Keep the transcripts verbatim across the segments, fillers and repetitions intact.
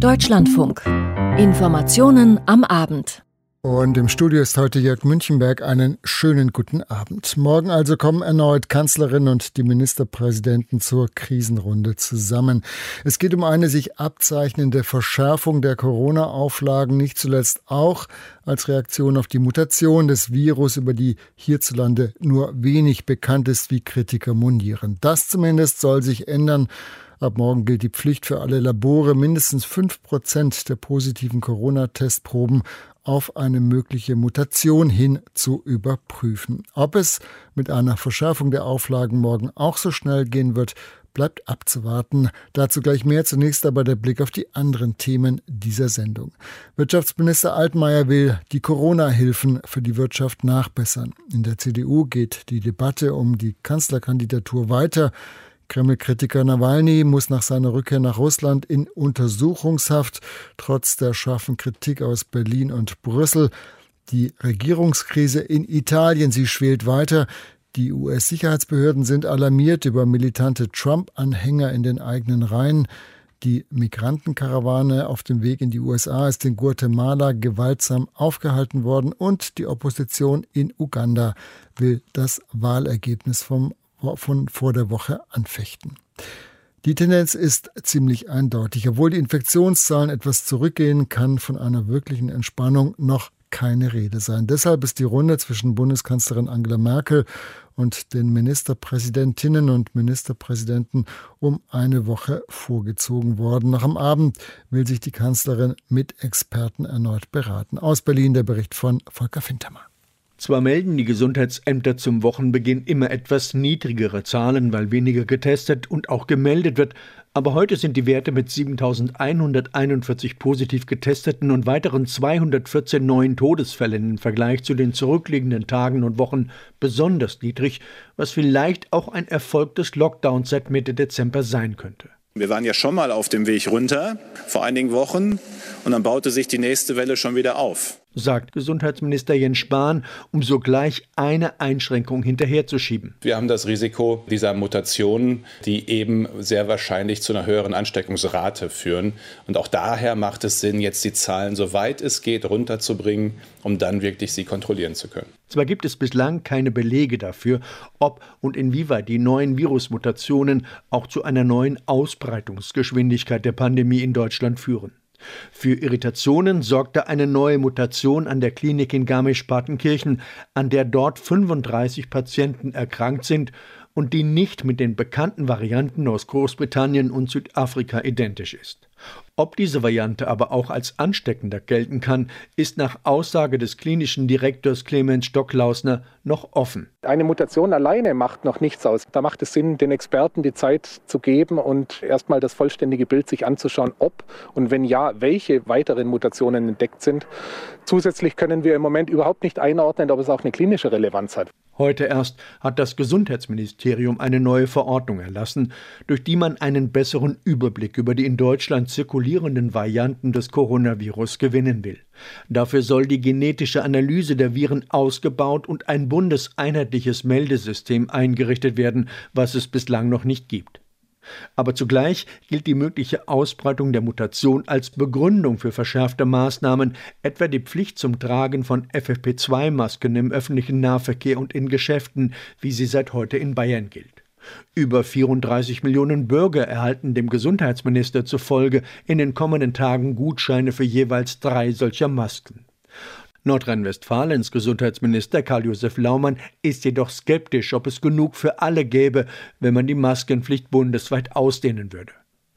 Deutschlandfunk. Informationen am Abend. Und im Studio ist heute Jörg Münchenberg. Einen schönen guten Abend. Morgen also kommen erneut Kanzlerin und die Ministerpräsidenten zur Krisenrunde zusammen. Es geht um eine sich abzeichnende Verschärfung der Corona-Auflagen, nicht zuletzt auch als Reaktion auf die Mutation des Virus, über die hierzulande nur wenig bekannt ist, wie Kritiker monieren. Das zumindest soll sich ändern. Ab morgen gilt die Pflicht für alle Labore, mindestens fünf Prozent der positiven Corona-Testproben auf eine mögliche Mutation hin zu überprüfen. Ob es mit einer Verschärfung der Auflagen morgen auch so schnell gehen wird, bleibt abzuwarten. Dazu gleich mehr. Zunächst aber der Blick auf die anderen Themen dieser Sendung. Wirtschaftsminister Altmaier will die Corona-Hilfen für die Wirtschaft nachbessern. In der C D U geht die Debatte um die Kanzlerkandidatur weiter. Kreml-Kritiker Nawalny muss nach seiner Rückkehr nach Russland in Untersuchungshaft, trotz der scharfen Kritik aus Berlin und Brüssel. Die Regierungskrise in Italien, sie schwelt weiter. Die U S-Sicherheitsbehörden sind alarmiert über militante Trump-Anhänger in den eigenen Reihen. Die Migrantenkarawane auf dem Weg in die U S A ist in Guatemala gewaltsam aufgehalten worden und die Opposition in Uganda will das Wahlergebnis vom von vor der Woche anfechten. Die Tendenz ist ziemlich eindeutig. Obwohl die Infektionszahlen etwas zurückgehen, kann von einer wirklichen Entspannung noch keine Rede sein. Deshalb ist die Runde zwischen Bundeskanzlerin Angela Merkel und den Ministerpräsidentinnen und Ministerpräsidenten um eine Woche vorgezogen worden. Noch am Abend will sich die Kanzlerin mit Experten erneut beraten. Aus Berlin der Bericht von Volker Fintermer. Zwar melden die Gesundheitsämter zum Wochenbeginn immer etwas niedrigere Zahlen, weil weniger getestet und auch gemeldet wird, aber heute sind die Werte mit siebentausendeinhunderteinundvierzig positiv Getesteten und weiteren zweihundertvierzehn neuen Todesfällen im Vergleich zu den zurückliegenden Tagen und Wochen besonders niedrig, was vielleicht auch ein Erfolg des Lockdowns seit Mitte Dezember sein könnte. Wir waren ja schon mal auf dem Weg runter, vor einigen Wochen, und dann baute sich die nächste Welle schon wieder auf, sagt Gesundheitsminister Jens Spahn, um sogleich eine Einschränkung hinterherzuschieben. Wir haben das Risiko dieser Mutationen, die eben sehr wahrscheinlich zu einer höheren Ansteckungsrate führen. Und auch daher macht es Sinn, jetzt die Zahlen, soweit es geht, runterzubringen, um dann wirklich sie kontrollieren zu können. Zwar gibt es bislang keine Belege dafür, ob und inwieweit die neuen Virusmutationen auch zu einer neuen Ausbreitungsgeschwindigkeit der Pandemie in Deutschland führen. Für Irritationen sorgte eine neue Mutation an der Klinik in Garmisch-Partenkirchen, an der dort fünfunddreißig Patienten erkrankt sind und die nicht mit den bekannten Varianten aus Großbritannien und Südafrika identisch ist. Ob diese Variante aber auch als ansteckender gelten kann, ist nach Aussage des klinischen Direktors Clemens Stocklausner noch offen. Eine Mutation alleine macht noch nichts aus. Da macht es Sinn, den Experten die Zeit zu geben und erstmal das vollständige Bild sich anzuschauen, ob und wenn ja, welche weiteren Mutationen entdeckt sind. Zusätzlich können wir im Moment überhaupt nicht einordnen, ob es auch eine klinische Relevanz hat. Heute erst hat das Gesundheitsministerium eine neue Verordnung erlassen, durch die man einen besseren Überblick über die in Deutschland zirkulierenden Varianten des Coronavirus gewinnen will. Dafür soll die genetische Analyse der Viren ausgebaut und ein bundeseinheitliches Meldesystem eingerichtet werden, was es bislang noch nicht gibt. Aber zugleich gilt die mögliche Ausbreitung der Mutation als Begründung für verschärfte Maßnahmen, etwa die Pflicht zum Tragen von F F P zwei Masken im öffentlichen Nahverkehr und in Geschäften, wie sie seit heute in Bayern gilt. Über vierunddreißig Millionen Bürger erhalten dem Gesundheitsminister zufolge in den kommenden Tagen Gutscheine für jeweils drei solcher Masken. Nordrhein-Westfalens Gesundheitsminister Karl-Josef Laumann ist jedoch skeptisch, ob es genug für alle gäbe, wenn man die Maskenpflicht bundesweit ausdehnen würde.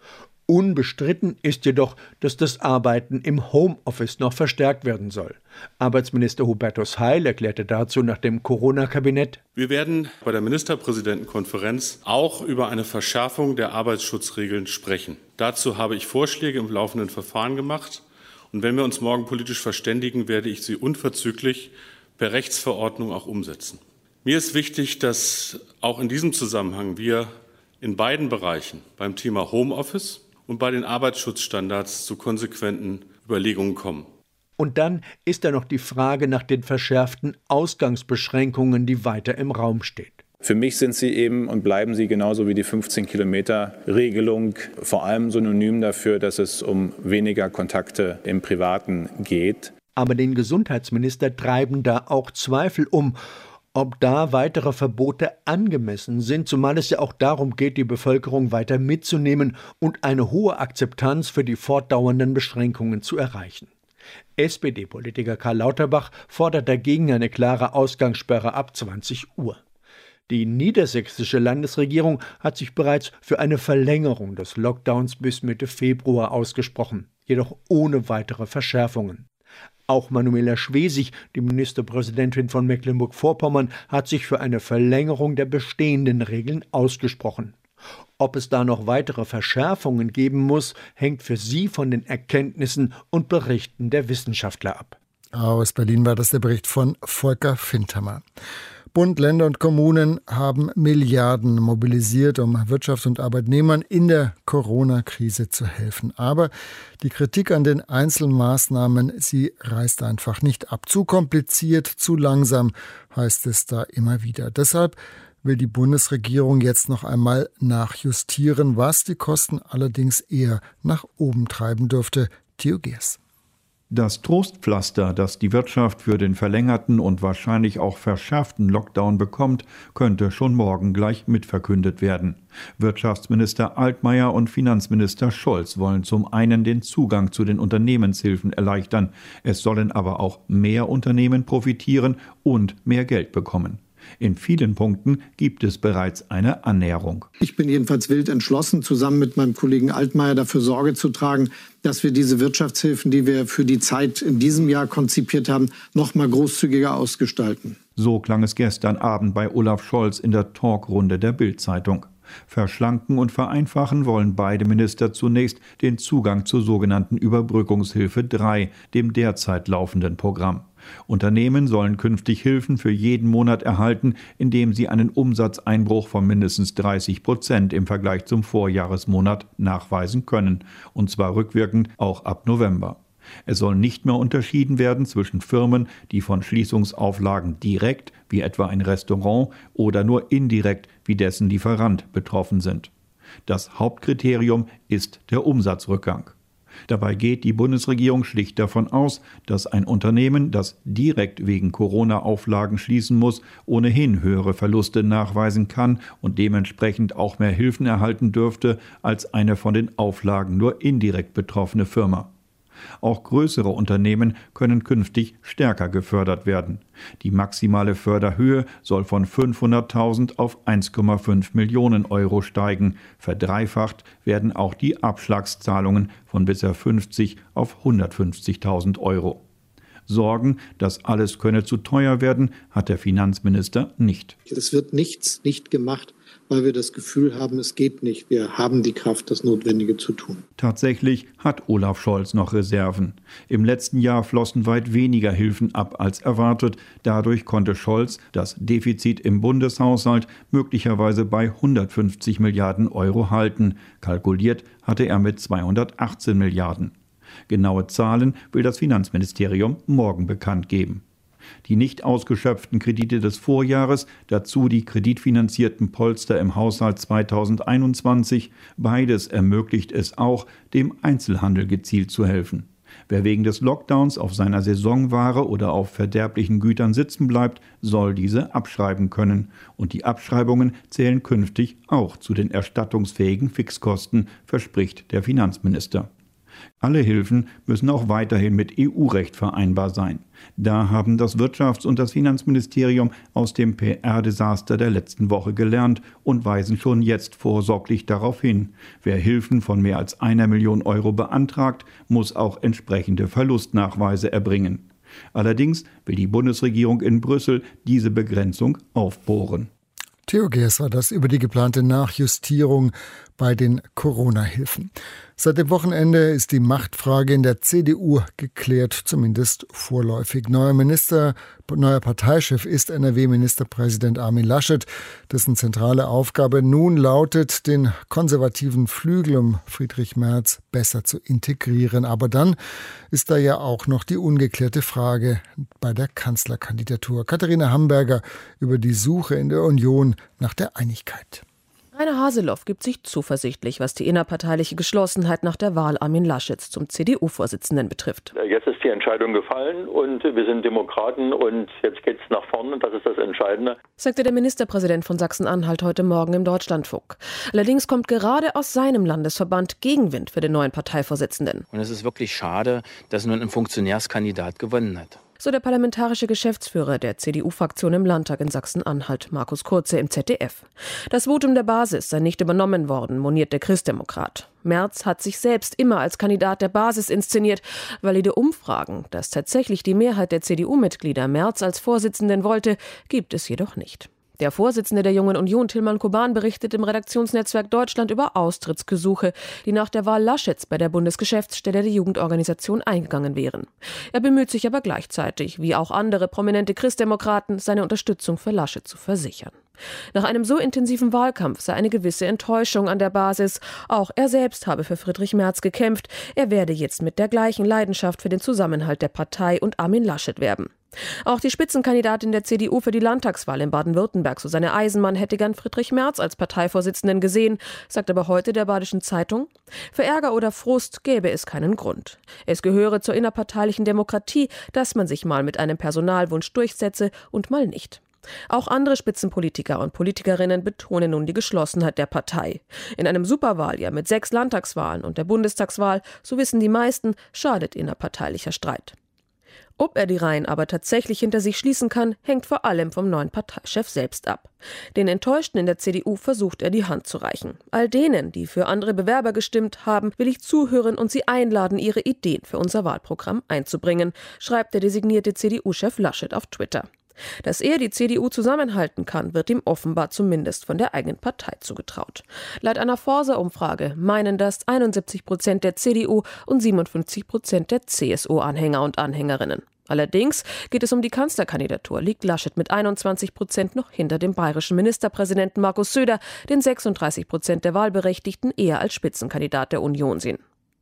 Unbestritten ist jedoch, dass das Arbeiten im Homeoffice noch verstärkt werden soll. Arbeitsminister Hubertus Heil erklärte dazu nach dem Corona-Kabinett: Wir werden bei der Ministerpräsidentenkonferenz auch über eine Verschärfung der Arbeitsschutzregeln sprechen. Dazu habe ich Vorschläge im laufenden Verfahren gemacht. Und wenn wir uns morgen politisch verständigen, werde ich sie unverzüglich per Rechtsverordnung auch umsetzen. Mir ist wichtig, dass auch in diesem Zusammenhang wir in beiden Bereichen, beim Thema Homeoffice und bei den Arbeitsschutzstandards, zu konsequenten Überlegungen kommen. Und dann ist da noch die Frage nach den verschärften Ausgangsbeschränkungen, die weiter im Raum steht. Für mich sind sie eben und bleiben sie genauso wie die fünfzehn Kilometer Regelung vor allem synonym dafür, dass es um weniger Kontakte im Privaten geht. Aber den Gesundheitsminister treiben da auch Zweifel um, ob da weitere Verbote angemessen sind, zumal es ja auch darum geht, die Bevölkerung weiter mitzunehmen und eine hohe Akzeptanz für die fortdauernden Beschränkungen zu erreichen. S P D-Politiker Karl Lauterbach fordert dagegen eine klare Ausgangssperre ab zwanzig Uhr. Die niedersächsische Landesregierung hat sich bereits für eine Verlängerung des Lockdowns bis Mitte Februar ausgesprochen, jedoch ohne weitere Verschärfungen. Auch Manuela Schwesig, die Ministerpräsidentin von Mecklenburg-Vorpommern, hat sich für eine Verlängerung der bestehenden Regeln ausgesprochen. Ob es da noch weitere Verschärfungen geben muss, hängt für sie von den Erkenntnissen und Berichten der Wissenschaftler ab. Aus Berlin war das der Bericht von Volker Findhammer. Bund, Länder und Kommunen haben Milliarden mobilisiert, um Wirtschaft und Arbeitnehmern in der Corona-Krise zu helfen. Aber die Kritik an den Einzelmaßnahmen, sie reißt einfach nicht ab. Zu kompliziert, zu langsam, heißt es da immer wieder. Deshalb will die Bundesregierung jetzt noch einmal nachjustieren, was die Kosten allerdings eher nach oben treiben dürfte. Theo Geers. Das Trostpflaster, das die Wirtschaft für den verlängerten und wahrscheinlich auch verschärften Lockdown bekommt, könnte schon morgen gleich mitverkündet werden. Wirtschaftsminister Altmaier und Finanzminister Scholz wollen zum einen den Zugang zu den Unternehmenshilfen erleichtern. Es sollen aber auch mehr Unternehmen profitieren und mehr Geld bekommen. In vielen Punkten gibt es bereits eine Annäherung. Ich bin jedenfalls wild entschlossen, zusammen mit meinem Kollegen Altmaier dafür Sorge zu tragen, dass wir diese Wirtschaftshilfen, die wir für die Zeit in diesem Jahr konzipiert haben, noch mal großzügiger ausgestalten. So klang es gestern Abend bei Olaf Scholz in der Talkrunde der Bild-Zeitung. Verschlanken und vereinfachen wollen beide Minister zunächst den Zugang zur sogenannten Überbrückungshilfe drei, dem derzeit laufenden Programm. Unternehmen sollen künftig Hilfen für jeden Monat erhalten, indem sie einen Umsatzeinbruch von mindestens dreißig Prozent im Vergleich zum Vorjahresmonat nachweisen können, und zwar rückwirkend auch ab November. Es soll nicht mehr unterschieden werden zwischen Firmen, die von Schließungsauflagen direkt, wie etwa ein Restaurant, oder nur indirekt, wie dessen Lieferant, betroffen sind. Das Hauptkriterium ist der Umsatzrückgang. Dabei geht die Bundesregierung schlicht davon aus, dass ein Unternehmen, das direkt wegen Corona-Auflagen schließen muss, ohnehin höhere Verluste nachweisen kann und dementsprechend auch mehr Hilfen erhalten dürfte als eine von den Auflagen nur indirekt betroffene Firma. Auch größere Unternehmen können künftig stärker gefördert werden. Die maximale Förderhöhe soll von fünfhunderttausend auf eins Komma fünf Millionen Euro steigen. Verdreifacht werden auch die Abschlagszahlungen von bisher fünfzig auf hundertfünfzigtausend Euro. Sorgen, das alles könne zu teuer werden, hat der Finanzminister nicht. Es wird nichts nicht gemacht, weil wir das Gefühl haben, es geht nicht. Wir haben die Kraft, das Notwendige zu tun. Tatsächlich hat Olaf Scholz noch Reserven. Im letzten Jahr flossen weit weniger Hilfen ab als erwartet. Dadurch konnte Scholz das Defizit im Bundeshaushalt möglicherweise bei hundertfünfzig Milliarden Euro halten. Kalkuliert hatte er mit zweihundertachtzehn Milliarden. Genaue Zahlen will das Finanzministerium morgen bekannt geben. Die nicht ausgeschöpften Kredite des Vorjahres, dazu die kreditfinanzierten Polster im Haushalt zweitausendeinundzwanzig, beides ermöglicht es auch, dem Einzelhandel gezielt zu helfen. Wer wegen des Lockdowns auf seiner Saisonware oder auf verderblichen Gütern sitzen bleibt, soll diese abschreiben können. Und die Abschreibungen zählen künftig auch zu den erstattungsfähigen Fixkosten, verspricht der Finanzminister. Alle Hilfen müssen auch weiterhin mit E U-Recht vereinbar sein. Da haben das Wirtschafts- und das Finanzministerium aus dem P R-Desaster der letzten Woche gelernt und weisen schon jetzt vorsorglich darauf hin. Wer Hilfen von mehr als einer Million Euro beantragt, muss auch entsprechende Verlustnachweise erbringen. Allerdings will die Bundesregierung in Brüssel diese Begrenzung aufbohren. Theo Geers war das über die geplante Nachjustierung bei den Corona-Hilfen. Seit dem Wochenende ist die Machtfrage in der C D U geklärt, zumindest vorläufig. Neuer Minister, neuer Parteichef ist N R W-Ministerpräsident Armin Laschet, dessen zentrale Aufgabe nun lautet, den konservativen Flügel um Friedrich Merz besser zu integrieren. Aber dann ist da ja auch noch die ungeklärte Frage bei der Kanzlerkandidatur. Katharina Hamburger über die Suche in der Union nach der Einigkeit. Rainer Haseloff gibt sich zuversichtlich, was die innerparteiliche Geschlossenheit nach der Wahl Armin Laschets zum C D U-Vorsitzenden betrifft. Jetzt ist die Entscheidung gefallen und wir sind Demokraten und jetzt geht's nach vorne, das ist das Entscheidende, sagte der Ministerpräsident von Sachsen-Anhalt heute Morgen im Deutschlandfunk. Allerdings kommt gerade aus seinem Landesverband Gegenwind für den neuen Parteivorsitzenden. Und es ist wirklich schade, dass nun ein Funktionärskandidat gewonnen hat. So der parlamentarische Geschäftsführer der C D U-Fraktion im Landtag in Sachsen-Anhalt, Markus Kurze im Z D F. Das Votum der Basis sei nicht übernommen worden, moniert der Christdemokrat. Merz hat sich selbst immer als Kandidat der Basis inszeniert. Valide Umfragen, dass tatsächlich die Mehrheit der C D U-Mitglieder Merz als Vorsitzenden wollte, gibt es jedoch nicht. Der Vorsitzende der Jungen Union, Tilman Kuban, berichtet im Redaktionsnetzwerk Deutschland über Austrittsgesuche, die nach der Wahl Laschets bei der Bundesgeschäftsstelle der Jugendorganisation eingegangen wären. Er bemüht sich aber gleichzeitig, wie auch andere prominente Christdemokraten, seine Unterstützung für Laschet zu versichern. Nach einem so intensiven Wahlkampf sei eine gewisse Enttäuschung an der Basis. Auch er selbst habe für Friedrich Merz gekämpft. Er werde jetzt mit der gleichen Leidenschaft für den Zusammenhalt der Partei und Armin Laschet werben. Auch die Spitzenkandidatin der C D U für die Landtagswahl in Baden-Württemberg, Susanne Eisenmann, hätte gern Friedrich Merz als Parteivorsitzenden gesehen, sagt aber heute der Badischen Zeitung, für Ärger oder Frust gäbe es keinen Grund. Es gehöre zur innerparteilichen Demokratie, dass man sich mal mit einem Personalwunsch durchsetze und mal nicht. Auch andere Spitzenpolitiker und Politikerinnen betonen nun die Geschlossenheit der Partei. In einem Superwahljahr mit sechs Landtagswahlen und der Bundestagswahl, so wissen die meisten, schadet innerparteilicher Streit. Ob er die Reihen aber tatsächlich hinter sich schließen kann, hängt vor allem vom neuen Parteichef selbst ab. Den Enttäuschten in der C D U versucht er die Hand zu reichen. All denen, die für andere Bewerber gestimmt haben, will ich zuhören und sie einladen, ihre Ideen für unser Wahlprogramm einzubringen, schreibt der designierte C D U-Chef Laschet auf Twitter. Dass er die C D U zusammenhalten kann, wird ihm offenbar zumindest von der eigenen Partei zugetraut. Laut einer Forsa-Umfrage meinen das einundsiebzig Prozent der C D U und siebenundfünfzig Prozent der C S U-Anhänger und Anhängerinnen. Allerdings geht es um die Kanzlerkandidatur, liegt Laschet mit einundzwanzig Prozent noch hinter dem bayerischen Ministerpräsidenten Markus Söder, den sechsunddreißig Prozent der Wahlberechtigten eher als Spitzenkandidat der Union sehen.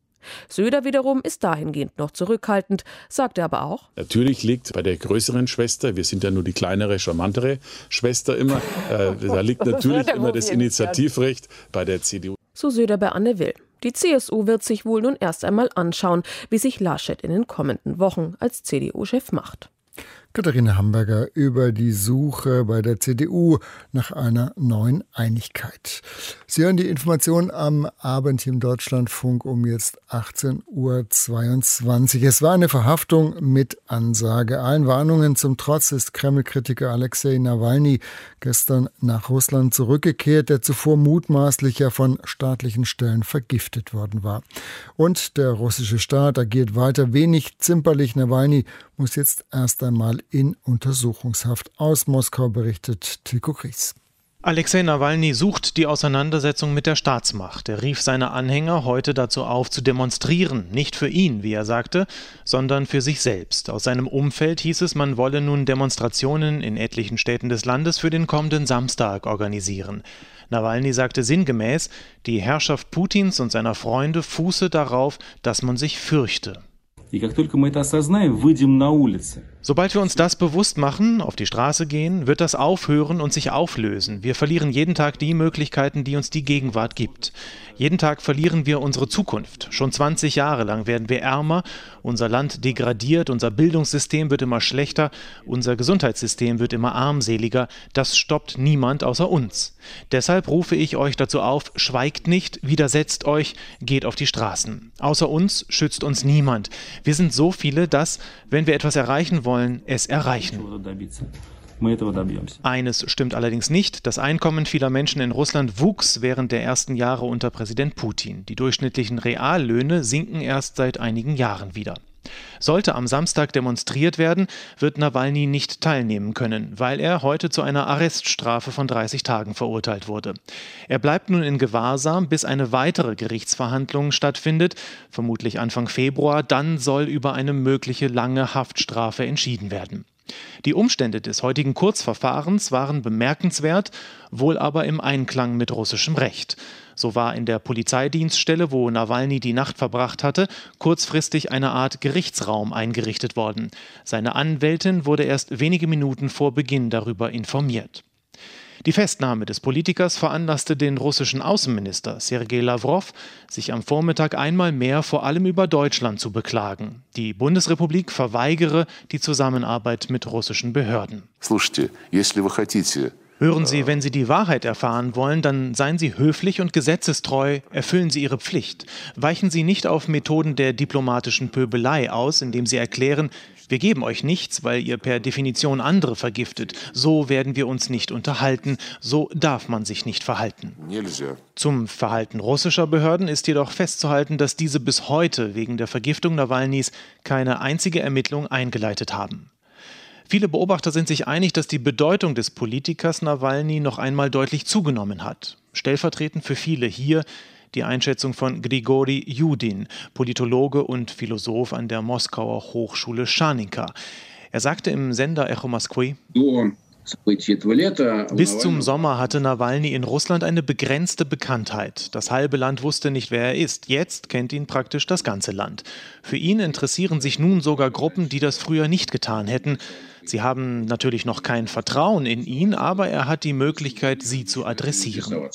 Söder wiederum ist dahingehend noch zurückhaltend, sagt er aber auch. Natürlich liegt bei der größeren Schwester, wir sind ja nur die kleinere, charmantere Schwester immer, äh, da liegt natürlich immer das Initiativrecht bei der C D U. So Söder bei Anne Will. Die C S U wird sich wohl nun erst einmal anschauen, wie sich Laschet in den kommenden Wochen als C D U-Chef macht. Katharina Hamburger über die Suche bei der C D U nach einer neuen Einigkeit. Sie hören die Informationen am Abend hier im Deutschlandfunk um jetzt achtzehn Uhr zweiundzwanzig. Es war eine Verhaftung mit Ansage. Allen Warnungen zum Trotz ist Kreml-Kritiker Alexei Nawalny gestern nach Russland zurückgekehrt, der zuvor mutmaßlich ja von staatlichen Stellen vergiftet worden war. Und der russische Staat agiert weiter wenig zimperlich. Nawalny muss jetzt erst einmal in Untersuchungshaft. Aus Moskau berichtet Tilko Kries. Alexei Nawalny sucht die Auseinandersetzung mit der Staatsmacht. Er rief seine Anhänger heute dazu auf, zu demonstrieren. Nicht für ihn, wie er sagte, sondern für sich selbst. Aus seinem Umfeld hieß es, man wolle nun Demonstrationen in etlichen Städten des Landes für den kommenden Samstag organisieren. Nawalny sagte sinngemäß, die Herrschaft Putins und seiner Freunde fuße darauf, dass man sich fürchte. Sobald wir uns das bewusst machen, auf die Straße gehen, wird das aufhören und sich auflösen. Wir verlieren jeden Tag die Möglichkeiten, die uns die Gegenwart gibt. Jeden Tag verlieren wir unsere Zukunft. Schon zwanzig Jahre lang werden wir ärmer, unser Land degradiert, unser Bildungssystem wird immer schlechter, unser Gesundheitssystem wird immer armseliger. Das stoppt niemand außer uns. Deshalb rufe ich euch dazu auf, schweigt nicht, widersetzt euch, geht auf die Straßen. Außer uns schützt uns niemand. Wir sind so viele, dass, wenn wir etwas erreichen wollen, es erreichen. Eines stimmt allerdings nicht. Das Einkommen vieler Menschen in Russland wuchs während der ersten Jahre unter Präsident Putin. Die durchschnittlichen Reallöhne sinken erst seit einigen Jahren wieder. Sollte am Samstag demonstriert werden, wird Nawalny nicht teilnehmen können, weil er heute zu einer Arreststrafe von dreißig Tagen verurteilt wurde. Er bleibt nun in Gewahrsam, bis eine weitere Gerichtsverhandlung stattfindet, vermutlich Anfang Februar. Dann soll über eine mögliche lange Haftstrafe entschieden werden. Die Umstände des heutigen Kurzverfahrens waren bemerkenswert, wohl aber im Einklang mit russischem Recht. So war in der Polizeidienststelle, wo Nawalny die Nacht verbracht hatte, kurzfristig eine Art Gerichtsraum eingerichtet worden. Seine Anwältin wurde erst wenige Minuten vor Beginn darüber informiert. Die Festnahme des Politikers veranlasste den russischen Außenminister Sergei Lawrow, sich am Vormittag einmal mehr vor allem über Deutschland zu beklagen. Die Bundesrepublik verweigere die Zusammenarbeit mit russischen Behörden. Hören Sie, wenn Sie die Wahrheit erfahren wollen, dann seien Sie höflich und gesetzestreu, erfüllen Sie Ihre Pflicht. Weichen Sie nicht auf Methoden der diplomatischen Pöbelei aus, indem Sie erklären, wir geben euch nichts, weil ihr per Definition andere vergiftet. So werden wir uns nicht unterhalten, so darf man sich nicht verhalten. Zum Verhalten russischer Behörden ist jedoch festzuhalten, dass diese bis heute wegen der Vergiftung Nawalnys keine einzige Ermittlung eingeleitet haben. Viele Beobachter sind sich einig, dass die Bedeutung des Politikers Nawalny noch einmal deutlich zugenommen hat. Stellvertretend für viele hier die Einschätzung von Grigori Judin, Politologe und Philosoph an der Moskauer Hochschule Schaninka. Er sagte im Sender Echo Moskwy: Bis zum Sommer hatte Nawalny in Russland eine begrenzte Bekanntheit. Das halbe Land wusste nicht, wer er ist. Jetzt kennt ihn praktisch das ganze Land. Für ihn interessieren sich nun sogar Gruppen, die das früher nicht getan hätten. Sie haben natürlich noch kein Vertrauen in ihn, aber er hat die Möglichkeit, sie zu adressieren.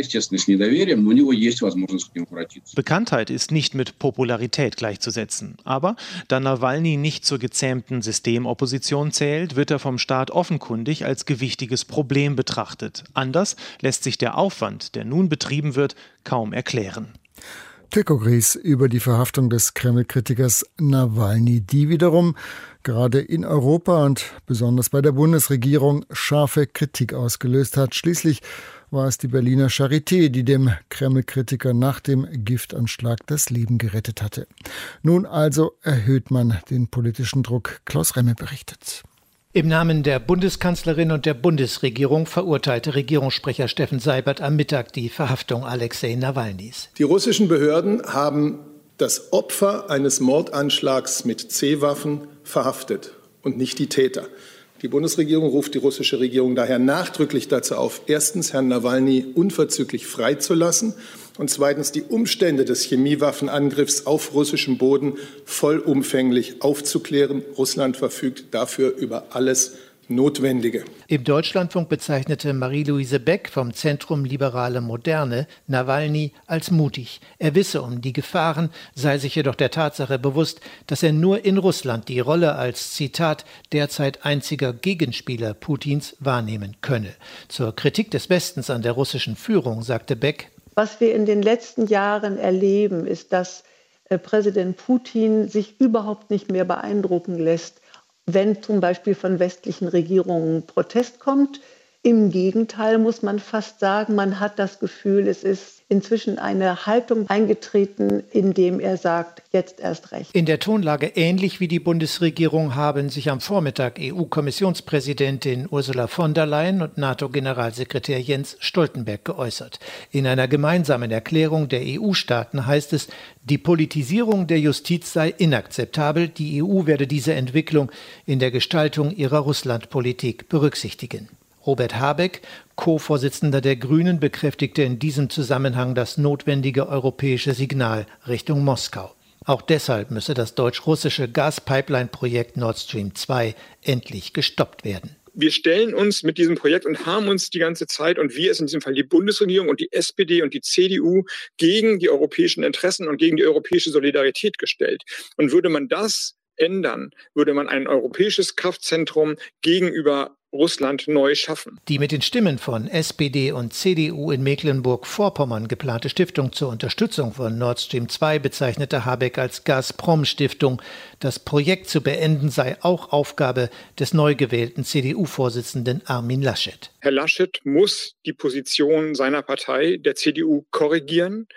Bekanntheit ist nicht mit Popularität gleichzusetzen. Aber da Nawalny nicht zur gezähmten Systemopposition zählt, wird er vom Staat offenkundig als gewichtiges Problem betrachtet. Anders lässt sich der Aufwand, der nun betrieben wird, kaum erklären. Tilko Gries über die Verhaftung des Kreml-Kritikers Nawalny, die wiederum gerade in Europa und besonders bei der Bundesregierung scharfe Kritik ausgelöst hat. Schließlich war es die Berliner Charité, die dem Kreml-Kritiker nach dem Giftanschlag das Leben gerettet hatte. Nun also erhöht man den politischen Druck. Klaus Remme berichtet. Im Namen der Bundeskanzlerin und der Bundesregierung verurteilte Regierungssprecher Steffen Seibert am Mittag die Verhaftung Alexei Nawalnys. Die russischen Behörden haben das Opfer eines Mordanschlags mit C-Waffen verhaftet und nicht die Täter. Die Bundesregierung ruft die russische Regierung daher nachdrücklich dazu auf, erstens Herrn Nawalny unverzüglich freizulassen und zweitens die Umstände des Chemiewaffenangriffs auf russischem Boden vollumfänglich aufzuklären. Russland verfügt dafür über alles Notwendige. Im Deutschlandfunk bezeichnete Marie-Louise Beck vom Zentrum Liberale Moderne Nawalny als mutig. Er wisse um die Gefahren, sei sich jedoch der Tatsache bewusst, dass er nur in Russland die Rolle als, Zitat, derzeit einziger Gegenspieler Putins wahrnehmen könne. Zur Kritik des Westens an der russischen Führung sagte Beck: Was wir in den letzten Jahren erleben, ist, dass äh, Präsident Putin sich überhaupt nicht mehr beeindrucken lässt, wenn zum Beispiel von westlichen Regierungen Protest kommt. Im Gegenteil muss man fast sagen, man hat das Gefühl, es ist inzwischen eine Haltung eingetreten, indem er sagt, jetzt erst recht. In der Tonlage ähnlich wie die Bundesregierung haben sich am Vormittag E U-Kommissionspräsidentin Ursula von der Leyen und NATO-Generalsekretär Jens Stoltenberg geäußert. In einer gemeinsamen Erklärung der E U-Staaten heißt es, die Politisierung der Justiz sei inakzeptabel. Die E U werde diese Entwicklung in der Gestaltung ihrer Russlandpolitik berücksichtigen. Robert Habeck, Co-Vorsitzender der Grünen, bekräftigte in diesem Zusammenhang das notwendige europäische Signal Richtung Moskau. Auch deshalb müsse das deutsch-russische Gaspipeline-Projekt Nord Stream zwei endlich gestoppt werden. Wir stellen uns mit diesem Projekt und haben uns die ganze Zeit, und wir ist in diesem Fall die Bundesregierung und die S P D und die C D U, gegen die europäischen Interessen und gegen die europäische Solidarität gestellt. Und würde man das ändern, würde man ein europäisches Kraftzentrum gegenüber Russland neu schaffen. Die mit den Stimmen von S P D und C D U in Mecklenburg-Vorpommern geplante Stiftung zur Unterstützung von Nord Stream zwei bezeichnete Habeck als Gazprom-Stiftung. Das Projekt zu beenden sei auch Aufgabe des neu gewählten C D U-Vorsitzenden Armin Laschet. Herr Laschet muss die Position seiner Partei, der C D U, korrigieren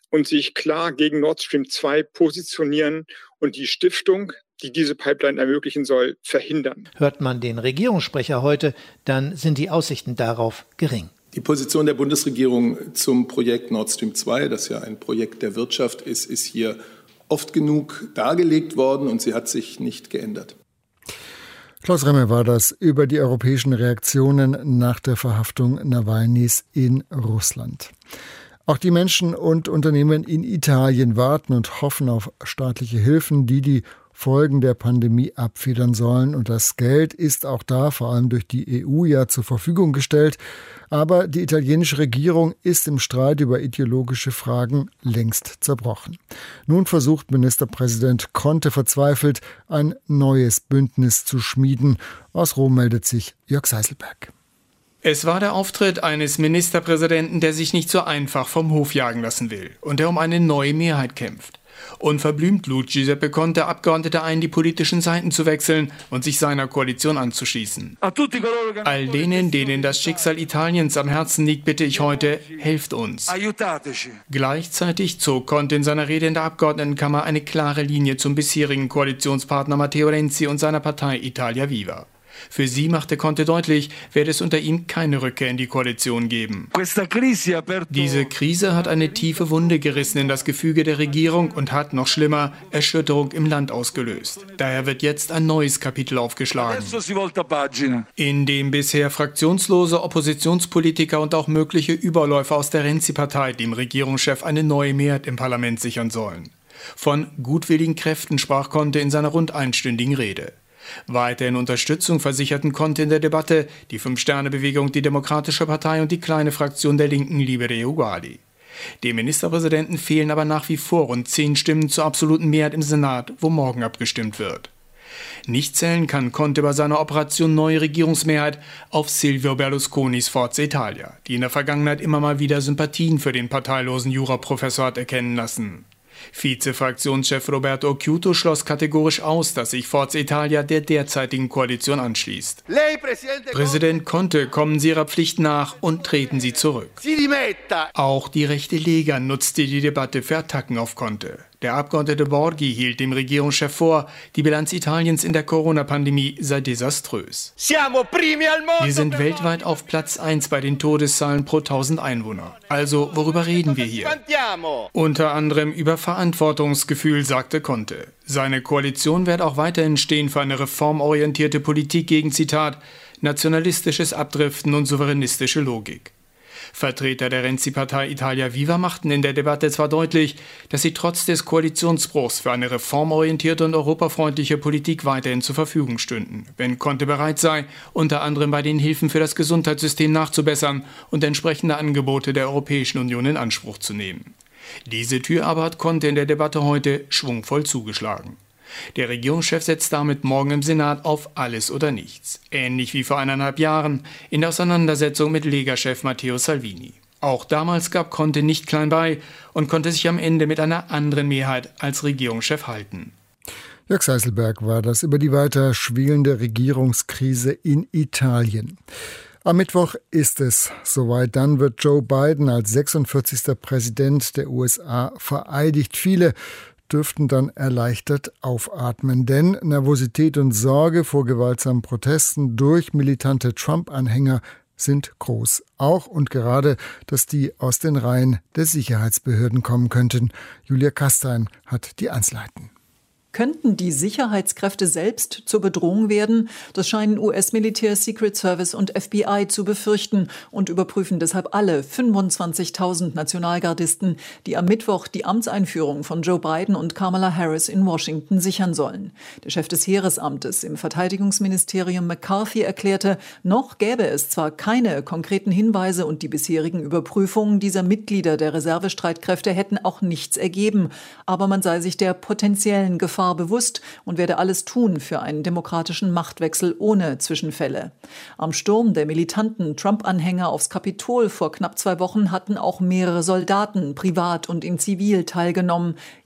und sich klar gegen Nord Stream zwei positionieren und die Stiftung, die diese Pipeline ermöglichen soll, verhindern. Hört man den Regierungssprecher heute, dann sind die Aussichten darauf gering. Die Position der Bundesregierung zum Projekt Nord Stream zwei, das ja ein Projekt der Wirtschaft ist, ist hier oft genug dargelegt worden und sie hat sich nicht geändert. Klaus Remme war das über die europäischen Reaktionen nach der Verhaftung Nawalnys in Russland. Auch die Menschen und Unternehmen in Italien warten und hoffen auf staatliche Hilfen, die die Folgen der Pandemie abfedern sollen. Und das Geld ist auch da, vor allem durch die E U, ja zur Verfügung gestellt. Aber die italienische Regierung ist im Streit über ideologische Fragen längst zerbrochen. Nun versucht Ministerpräsident Conte verzweifelt, ein neues Bündnis zu schmieden. Aus Rom meldet sich Jörg Seiselberg. Es war der Auftritt eines Ministerpräsidenten, der sich nicht so einfach vom Hof jagen lassen will und der um eine neue Mehrheit kämpft. Unverblümt lud Giuseppe Conte Abgeordnete ein, die politischen Seiten zu wechseln und sich seiner Koalition anzuschließen. All denen, denen das Schicksal Italiens am Herzen liegt, bitte ich heute, helft uns. Gleichzeitig zog Conte in seiner Rede in der Abgeordnetenkammer eine klare Linie zum bisherigen Koalitionspartner Matteo Renzi und seiner Partei Italia Viva. Für sie machte Conte deutlich, werde es unter ihm keine Rückkehr in die Koalition geben. Diese Krise hat eine tiefe Wunde gerissen in das Gefüge der Regierung und hat, noch schlimmer, Erschütterung im Land ausgelöst. Daher wird jetzt ein neues Kapitel aufgeschlagen, in dem bisher fraktionslose Oppositionspolitiker und auch mögliche Überläufer aus der Renzi-Partei dem Regierungschef eine neue Mehrheit im Parlament sichern sollen. Von gutwilligen Kräften sprach Conte in seiner rund einstündigen Rede. Weiterhin Unterstützung versicherten Conte in der Debatte die Fünf-Sterne-Bewegung, die Demokratische Partei und die kleine Fraktion der Linken Liberi e Uguali. Dem Ministerpräsidenten fehlen aber nach wie vor rund zehn Stimmen zur absoluten Mehrheit im Senat, wo morgen abgestimmt wird. Nicht zählen kann Conte bei seiner Operation Neue Regierungsmehrheit auf Silvio Berlusconis Forza Italia, die in der Vergangenheit immer mal wieder Sympathien für den parteilosen Juraprofessor hat erkennen lassen. Vize-Fraktionschef Roberto Occhiuto schloss kategorisch aus, dass sich Forza Italia der derzeitigen Koalition anschließt. Präsident Conte, kommen Sie Ihrer Pflicht nach und treten Sie zurück. Auch die rechte Lega nutzte die Debatte für Attacken auf Conte. Der Abgeordnete Borghi hielt dem Regierungschef vor, die Bilanz Italiens in der Corona-Pandemie sei desaströs. Wir sind weltweit auf Platz eins bei den Todeszahlen pro tausend Einwohner. Also, worüber reden wir hier? Unter anderem über Verantwortungsgefühl, sagte Conte. Seine Koalition werde auch weiterhin stehen für eine reformorientierte Politik gegen, Zitat, nationalistisches Abdriften und souveränistische Logik. Vertreter der Renzi-Partei Italia Viva machten in der Debatte zwar deutlich, dass sie trotz des Koalitionsbruchs für eine reformorientierte und europafreundliche Politik weiterhin zur Verfügung stünden, wenn Conte bereit sei, unter anderem bei den Hilfen für das Gesundheitssystem nachzubessern und entsprechende Angebote der Europäischen Union in Anspruch zu nehmen. Diese Tür aber hat Conte in der Debatte heute schwungvoll zugeschlagen. Der Regierungschef setzt damit morgen im Senat auf alles oder nichts. Ähnlich wie vor eineinhalb Jahren in der Auseinandersetzung mit Lega-Chef Matteo Salvini. Auch damals gab Conte nicht klein bei und konnte sich am Ende mit einer anderen Mehrheit als Regierungschef halten. Jörg Seiselberg war das über die weiter schwelende Regierungskrise in Italien. Am Mittwoch ist es soweit. Dann wird Joe Biden als sechsundvierzigster Präsident der U S A vereidigt. Viele dürften dann erleichtert aufatmen, denn Nervosität und Sorge vor gewaltsamen Protesten durch militante Trump-Anhänger sind groß. Auch und gerade, dass die aus den Reihen der Sicherheitsbehörden kommen könnten. Julia Kastein hat die Einzelheiten. Könnten die Sicherheitskräfte selbst zur Bedrohung werden? Das scheinen U S-Militär, Secret Service und F B I zu befürchten und überprüfen deshalb alle fünfundzwanzigtausend Nationalgardisten, die am Mittwoch die Amtseinführung von Joe Biden und Kamala Harris in Washington sichern sollen. Der Chef des Heeresamtes im Verteidigungsministerium McCarthy erklärte, noch gäbe es zwar keine konkreten Hinweise und die bisherigen Überprüfungen dieser Mitglieder der Reservestreitkräfte hätten auch nichts ergeben, aber man sei sich der potenziellen Gefahr bewusst und werde alles tun für einen demokratischen Machtwechsel ohne Zwischenfälle. Am Sturm der militanten Trump-Anhänger aufs Kapitol vor knapp zwei Wochen hatten auch mehrere Soldaten privat und in Zivil teilgenommen.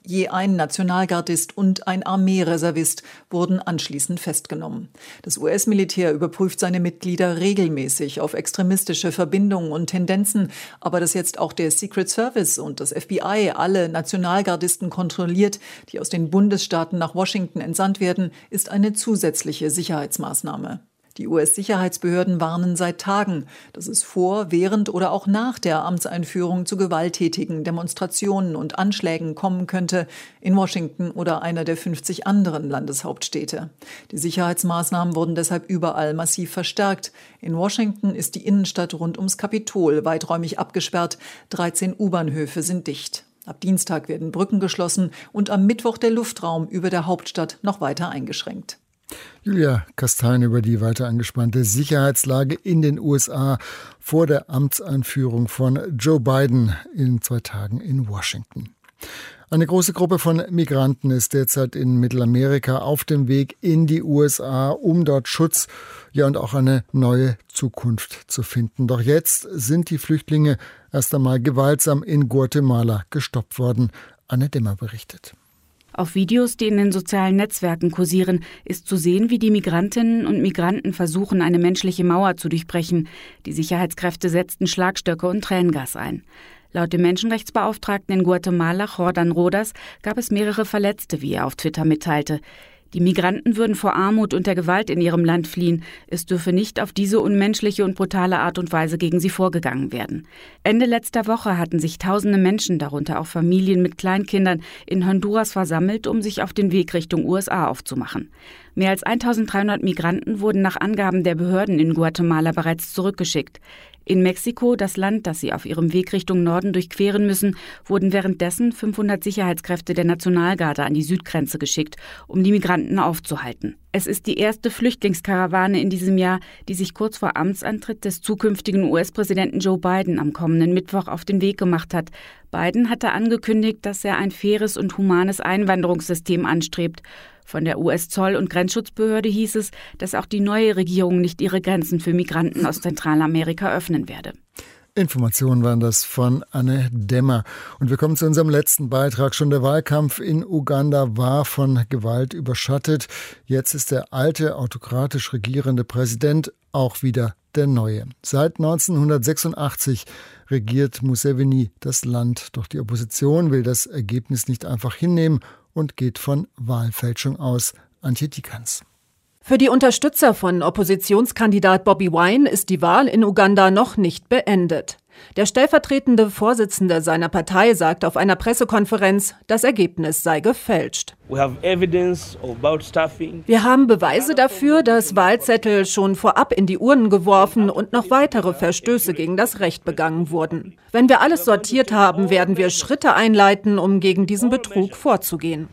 Je ein Nationalgardist und ein Armeereservist wurden anschließend festgenommen. Das U S-Militär überprüft seine Mitglieder regelmäßig auf extremistische Verbindungen und Tendenzen. Aber dass jetzt auch der Secret Service und das F B I alle Nationalgardisten kontrolliert, die aus den Bundesstaaten nach Washington entsandt werden, ist eine zusätzliche Sicherheitsmaßnahme. Die U S-Sicherheitsbehörden warnen seit Tagen, dass es vor, während oder auch nach der Amtseinführung zu gewalttätigen Demonstrationen und Anschlägen kommen könnte, in Washington oder einer der fünfzig anderen Landeshauptstädte. Die Sicherheitsmaßnahmen wurden deshalb überall massiv verstärkt. In Washington ist die Innenstadt rund ums Kapitol weiträumig abgesperrt. dreizehn U-Bahnhöfe sind dicht. Ab Dienstag werden Brücken geschlossen und am Mittwoch der Luftraum über der Hauptstadt noch weiter eingeschränkt. Julia Kastein über die weiter angespannte Sicherheitslage in den U S A vor der Amtseinführung von Joe Biden in zwei Tagen in Washington. Eine große Gruppe von Migranten ist derzeit in Mittelamerika auf dem Weg in die U S A, um dort Schutz, ja und auch eine neue Zukunft zu finden. Doch jetzt sind die Flüchtlinge erst einmal gewaltsam in Guatemala gestoppt worden. Anne Demmer berichtet. Auf Videos, die in den sozialen Netzwerken kursieren, ist zu sehen, wie die Migrantinnen und Migranten versuchen, eine menschliche Mauer zu durchbrechen. Die Sicherheitskräfte setzten Schlagstöcke und Tränengas ein. Laut dem Menschenrechtsbeauftragten in Guatemala, Jordan Rodas, gab es mehrere Verletzte, wie er auf Twitter mitteilte. Die Migranten würden vor Armut und der Gewalt in ihrem Land fliehen. Es dürfe nicht auf diese unmenschliche und brutale Art und Weise gegen sie vorgegangen werden. Ende letzter Woche hatten sich tausende Menschen, darunter auch Familien mit Kleinkindern, in Honduras versammelt, um sich auf den Weg Richtung U S A aufzumachen. Mehr als eintausenddreihundert Migranten wurden nach Angaben der Behörden in Guatemala bereits zurückgeschickt. In Mexiko, das Land, das sie auf ihrem Weg Richtung Norden durchqueren müssen, wurden währenddessen fünfhundert Sicherheitskräfte der Nationalgarde an die Südgrenze geschickt, um die Migranten aufzuhalten. Es ist die erste Flüchtlingskarawane in diesem Jahr, die sich kurz vor Amtsantritt des zukünftigen U S-Präsidenten Joe Biden am kommenden Mittwoch auf den Weg gemacht hat. Biden hatte angekündigt, dass er ein faires und humanes Einwanderungssystem anstrebt. Von der U S-Zoll- und Grenzschutzbehörde hieß es, dass auch die neue Regierung nicht ihre Grenzen für Migranten aus Zentralamerika öffnen werde. Informationen waren das von Anne Demmer. Und wir kommen zu unserem letzten Beitrag. Schon der Wahlkampf in Uganda war von Gewalt überschattet. Jetzt ist der alte, autokratisch regierende Präsident auch wieder der neue. Seit neunzehnhundertsechsundachtzig regiert Museveni das Land. Doch die Opposition will das Ergebnis nicht einfach hinnehmen und geht von Wahlfälschung aus. Antje Dikans. Für die Unterstützer von Oppositionskandidat Bobi Wine ist die Wahl in Uganda noch nicht beendet. Der stellvertretende Vorsitzende seiner Partei sagt auf einer Pressekonferenz, das Ergebnis sei gefälscht. Wir haben Beweise dafür, dass Wahlzettel schon vorab in die Urnen geworfen und noch weitere Verstöße gegen das Recht begangen wurden. Wenn wir alles sortiert haben, werden wir Schritte einleiten, um gegen diesen Betrug vorzugehen.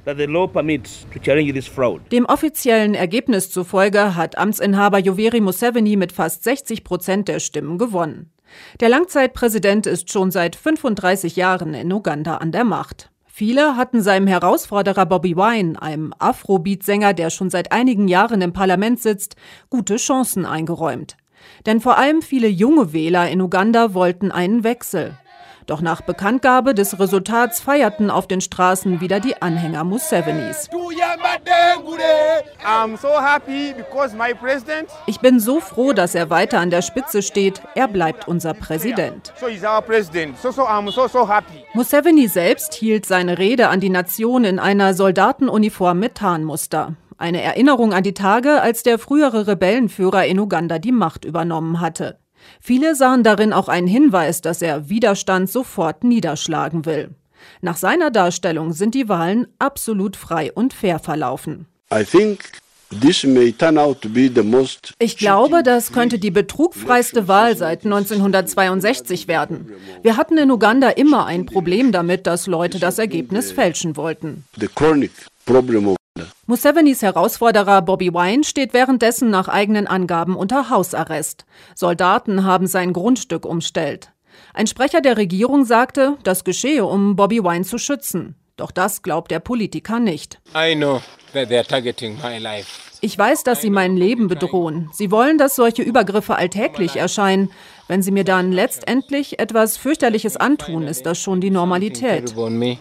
Dem offiziellen Ergebnis zufolge hat Amtsinhaber Yoweri Museveni mit fast sechzig Prozent der Stimmen gewonnen. Der Langzeitpräsident ist schon seit fünfunddreißig Jahren in Uganda an der Macht. Viele hatten seinem Herausforderer Bobi Wine, einem Afrobeat-Sänger, der schon seit einigen Jahren im Parlament sitzt, gute Chancen eingeräumt. Denn vor allem viele junge Wähler in Uganda wollten einen Wechsel. Doch nach Bekanntgabe des Resultats feierten auf den Straßen wieder die Anhänger Musevenis. Ich bin so froh, dass er weiter an der Spitze steht. Er bleibt unser Präsident. Museveni selbst hielt seine Rede an die Nation in einer Soldatenuniform mit Tarnmuster. Eine Erinnerung an die Tage, als der frühere Rebellenführer in Uganda die Macht übernommen hatte. Viele sahen darin auch einen Hinweis, dass er Widerstand sofort niederschlagen will. Nach seiner Darstellung sind die Wahlen absolut frei und fair verlaufen. Ich glaube, das könnte die betrugfreiste Wahl seit neunzehnhundertzweiundsechzig werden. Wir hatten in Uganda immer ein Problem damit, dass Leute das Ergebnis fälschen wollten. Musevenis Herausforderer Bobi Wine steht währenddessen nach eigenen Angaben unter Hausarrest. Soldaten haben sein Grundstück umstellt. Ein Sprecher der Regierung sagte, das geschehe, um Bobi Wine zu schützen. Doch das glaubt der Politiker nicht. Ich weiß, dass sie mein Leben bedrohen. Sie wollen, dass solche Übergriffe alltäglich erscheinen. Wenn sie mir dann letztendlich etwas Fürchterliches antun, ist das schon die Normalität.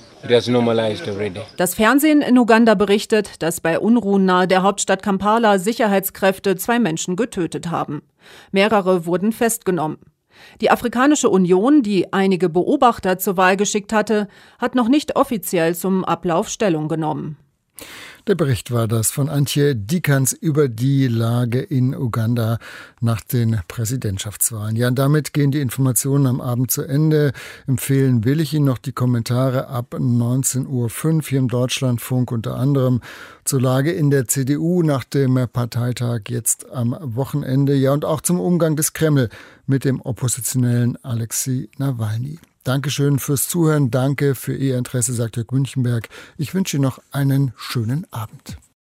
Das Fernsehen in Uganda berichtet, dass bei Unruhen nahe der Hauptstadt Kampala Sicherheitskräfte zwei Menschen getötet haben. Mehrere wurden festgenommen. Die Afrikanische Union, die einige Beobachter zur Wahl geschickt hatte, hat noch nicht offiziell zum Ablauf Stellung genommen. Der Bericht war das von Antje Dikans über die Lage in Uganda nach den Präsidentschaftswahlen. Ja, und damit gehen die Informationen am Abend zu Ende. Empfehlen will ich Ihnen noch die Kommentare ab neunzehn Uhr fünf hier im Deutschlandfunk, unter anderem zur Lage in der C D U nach dem Parteitag jetzt am Wochenende. Ja, und auch zum Umgang des Kreml mit dem Oppositionellen Alexei Nawalny. Dankeschön fürs Zuhören, danke für Ihr Interesse, sagt Jörg Münchenberg. Ich wünsche Ihnen noch einen schönen Abend.